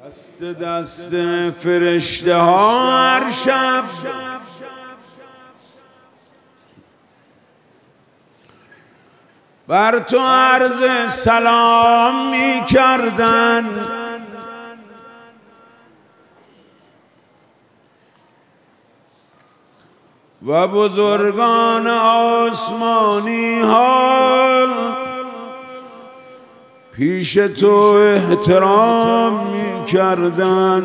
دست فرشته ها هر شب بر تو عرض سلام می کردن، و بزرگان آسمانی ها پیش تو احترام می کردن.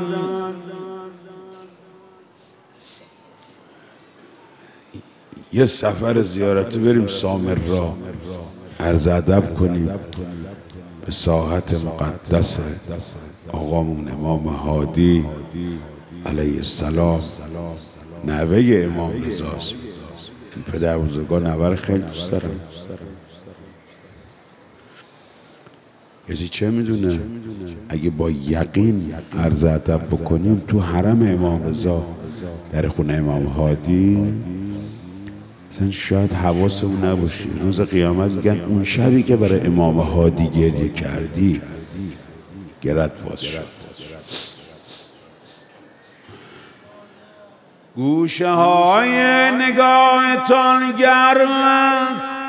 یه سفر زیارتی بریم سامرا، عرض ادب کنیم به ساحت مقدس آقامون امام هادی علیه السلام، نوه امام رضاست. پدر بزرگان نوه رو خیلی دوست دارم. کسی چه میدونه اگه با یقین عرض ادب بکنیم تو حرم امام رضا در خونه امام هادی، اصلا شاید حواسمون نباشه روز قیامت میگن اون شبی که برای امام هادی گریه کردی گرت باز شد. گوشه های نگاهتان گرم است،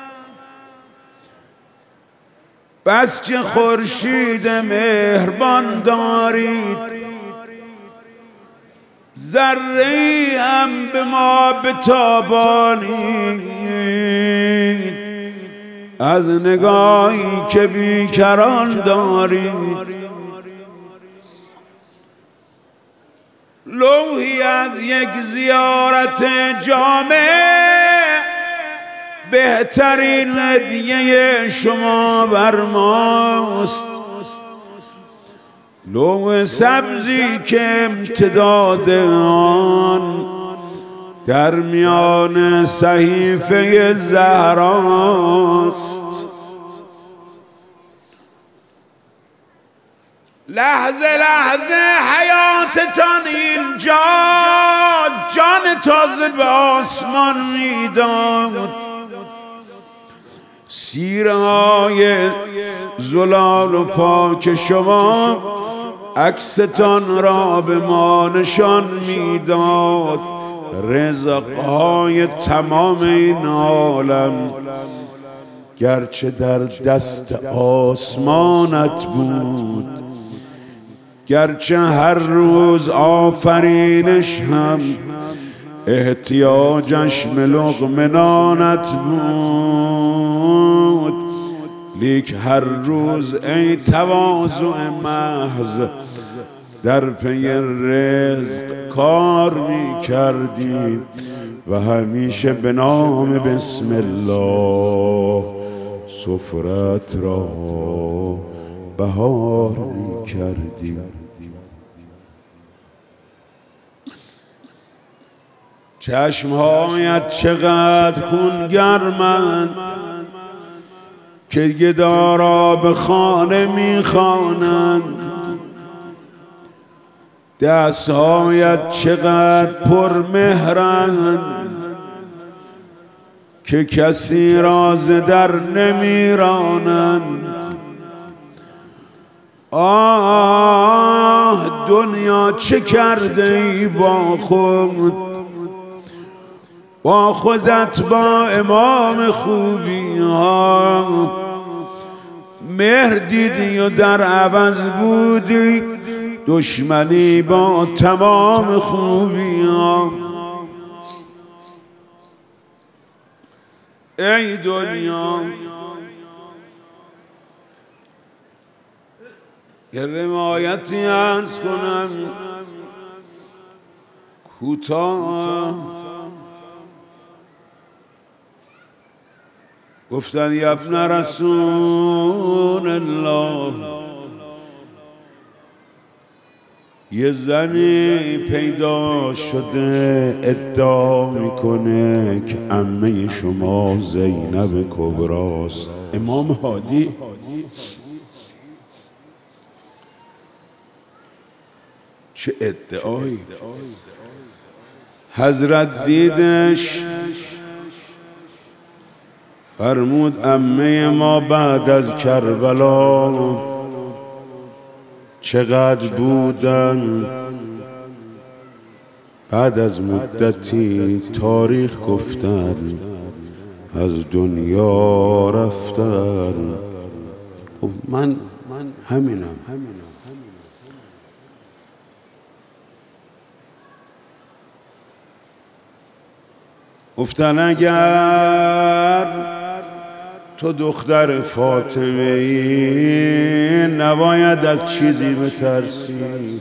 بس که خورشید مهربان دارید. ذره‌ای هم به ما بتابانید از نگاهی که بیکران دارید. لوحی از یک زیارت جامع بهترین هدیه شما بر ماست. لوح سبزی که امتداد آن در میان صحیفه زهراست. لحظه لحظه حیاتتان اینجا جان تازه به آسمان میداد. سیرهای زلال و پاک شما عکستان را به ما نشان میداد. رزقهای تمام این عالم گرچه در دست آسمانت بود، گرچه هر روز آفرینش هم احتیاجش لقمه نانت بود، لیک هر روز ای تواضع محض در پی رزق کار می کردی و همیشه به نام بسم الله سفرت را بهار می کردی. چشمهایت چقدر خونگرمند که گدا را به خانه میخوانند. دستهایت چقدر پرمهرند که کسی را ز در نمیرانند. آه دنیا چه کرده ای با خود، با خودت با امام خوبی ها مهر دیدی و در عوض بودی دشمنی با تمام خوبی ها. ای دنیا یه روایتی عرض کنم کوتاه. گفتن یا ابن رسول الله، یه زنی پیدا شده ادعا میکنه که عمه شما زینب کبراست. امام هادی چه ادعایی. حضرت دیدش فرمود عمه ما بعد از کربلا چقدر بودن بعد از مدتی تاریخ گفتن از دنیا رفتن. خب من همینم. گفتن اگر تو دختر فاطمه ای نباید از چیزی بترسی.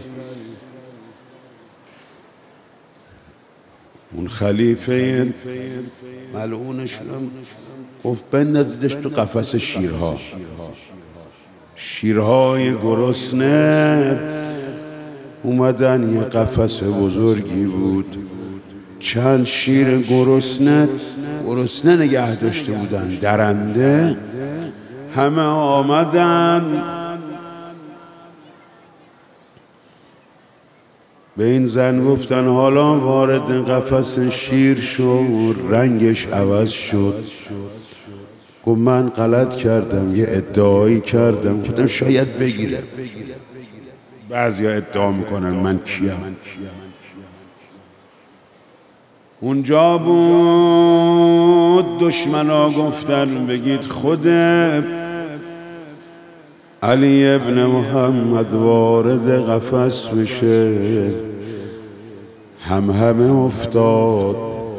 اون خلیفه ملعونش گفت بندازیدش تو قفس شیرها. شیرهای گرسنه اومدن، یه قفس بزرگی بود، چند شیر گرسنه نگه داشته بودن، درنده همه آمدن به این زن گفتن حالا وارد قفس شیر شد، رنگش عوض شد. گفت من غلط کردم، یه ادعایی کردم، گفتم شاید بگیره. بعضیا ادعا میکنن من کیم. اونجا بود دشمنا گفتن بگید خود علی ابن محمد وارد قفس بشه. همه افتاد.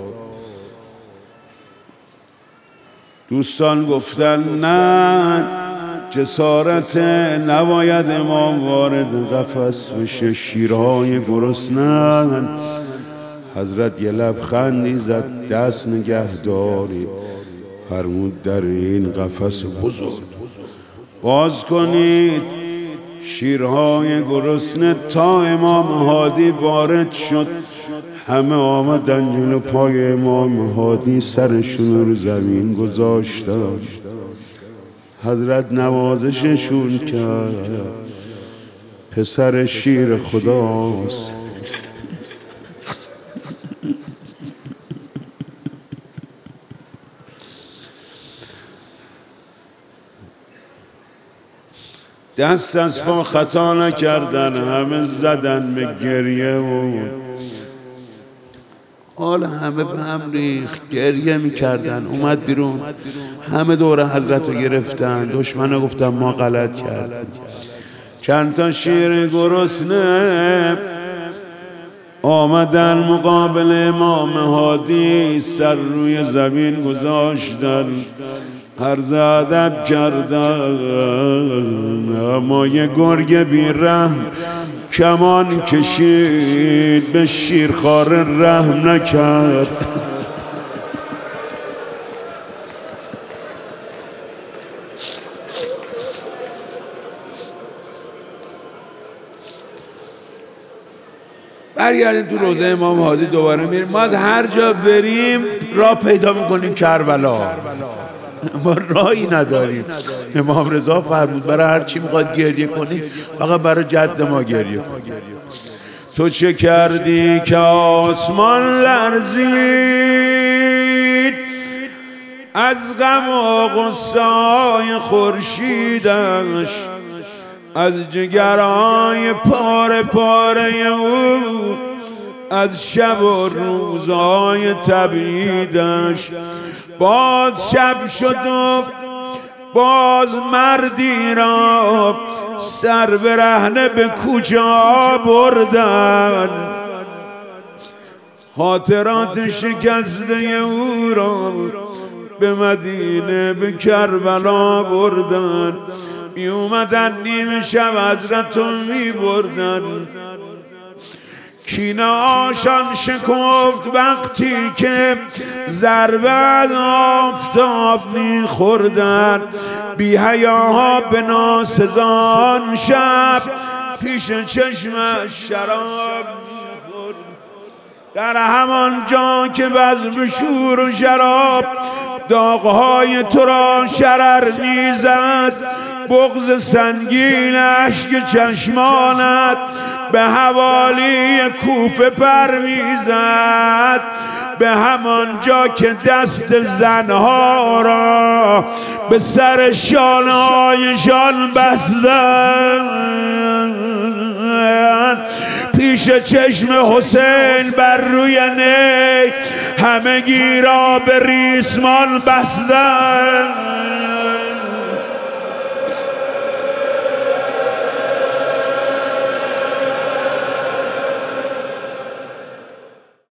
دوستان گفتن نه، جسارت نباید امام وارد قفس بشه، شیرهای گرسنه. حضرت یه لبخندی زد، دست نگه داری، فرمود در این قفس بزرگ باز کنید. شیرهای گرسنه تا امام هادی وارد شد، همه آمدن جلو پای امام هادی، سرشون رو زمین گذاشتن. حضرت نوازششون کرد، پسر شیر خداست. دست از پا خطا نکردن، همه زدن به گریه و حال همه به هم ریخت، گریه میکردن. اومد بیرون، همه دور حضرت رو گرفتن. دشمنا گفتن ما غلط کردیم. چند تا شیر گرسنه آمدن مقابل امام هادی، سر روی زمین گذاشتن، عرض ادب کردن. اما یه گرگ بی‌رحم کمان کشید، به شیرخوار رحم نکرد. برگردیم تو روضه امام هادی دوباره میریم. ما از هر جا بریم راه پیدا میکنیم کربلا، ما راهی نداریم. امام رضا فرمود برای هر چی میخواد گریه کنی فقط برای جد ما گریه کن. تو چه کردی که آسمان لرزید از غم و غصه‌های خورشیدش، از جگرهای پاره پاره او، از شب و روزهای تبعیدش. باز شب شد و باز مردی را سر برهنه به کجا بردن. خاطرات شکسته او را به مدینه به کربلا بردن. می اومدن نیمه شب حضرت رو می بردن. کینه آشان شکفت وقتی که ضربت آفتاب می‌خوردن. بی حیاها به ناسزان شب پیش چشمش شراب می‌خورد. در همان جا که بزم شور و شراب داغ‌های تو را شرر می‌زد، بغض سنگین اشک چشمانت به حوالی کوفه پر میزد. به همان جا که دست زنها را به سر شانه‌هایشان بستند، پیش چشم حسین بر روی نی همگی را به ریسمان بستند.